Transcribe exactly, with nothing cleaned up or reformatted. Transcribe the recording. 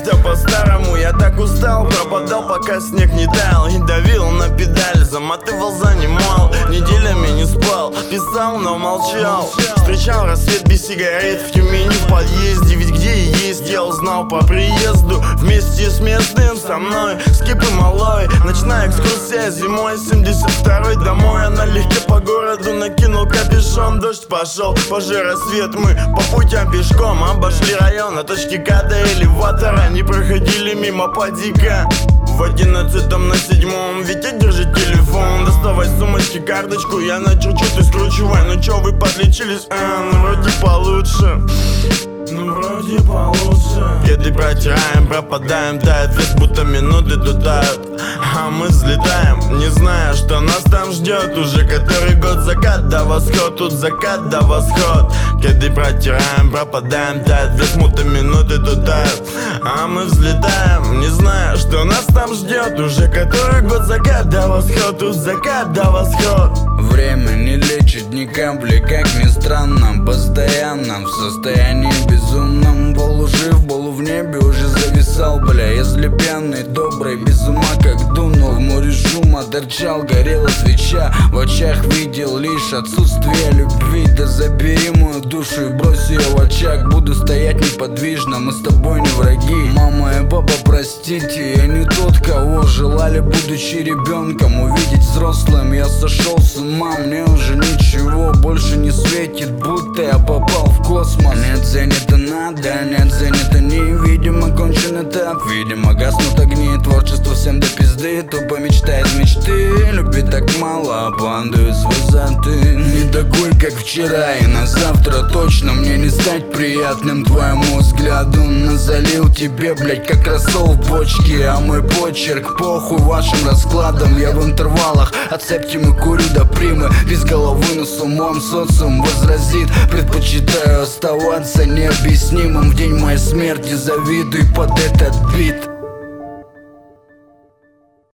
как-то по-старому. Я так устал, пропадал, пока снег не таял. И давил на педаль, заматывал, занимал. Неделями не спал, писал, но молчал. Встречал рассвет без сигарет в Тюмени в подъезде. Ведь где и есть, я узнал по приезду. Вместе с местным со мной, Скип и Малой. Ночная экскурсия зимой, семьдесят второй домой. А налегке по городу накинул капюшон. Дождь пошел, позже рассвет. Мы по путям пешком обошли район. На точке К до элеватора не проходили мимо подика. В одиннадцатом на седьмом, Витя, держи телефон. Доставай с сумочки карточку, я начерчу, ты скручивай. Ну чё, вы подлечились? А, ну вроде получше. Ну вроде получше. Кеды протираем, пропадаем, тает вес, будто минуты тут тают. А мы взлетаем, не зная, что нас там ждет. Уже который год закат до восход, тут закат до восход. Кеды протираем, пропадаем, тает вес, будто минуты тут тают. А мы взлетаем, не зная, что нас там ждет. Уже который год закат до восход, тут закат до восход. Время не лечит ни капли, как ни странно. Постоянно в состоянии безумном. Полужив, полу в небе уже зависал, бля. Если пьяный, добрый, без ума как дунул. В море шума торчал, горела свеча. В очах видел лишь отсутствие любви. Да забери мою душу и брось ее в очаг. Буду стоять неподвижно, мы с тобой не враги. Мама и папа, простите, я не тот, кого желали, будучи ребенком, увидеть взрослым. Я сошел с ума, мне уже ничего больше не светит, будто я попал в космос. Нет, ценит и надо, нет, ценит они. Видимо, кончен этап, видимо, гаснут огни. Творчество всем до пизды, тупо мечтает мечты. Любит так мало, падают с высоты. Не такой, как вчера, и на завтра точно мне не стать приятным твоему взгляду. Назалил тебе, блять, как рассол в бочке. А мой почерк похуй вашим раскладам. Я в интервалах от септимы курю до примы. Без головы, но с умом социум возразит. Предпочитаю оставаться необъяснимым. В день моей смерти завидуй под этот бит.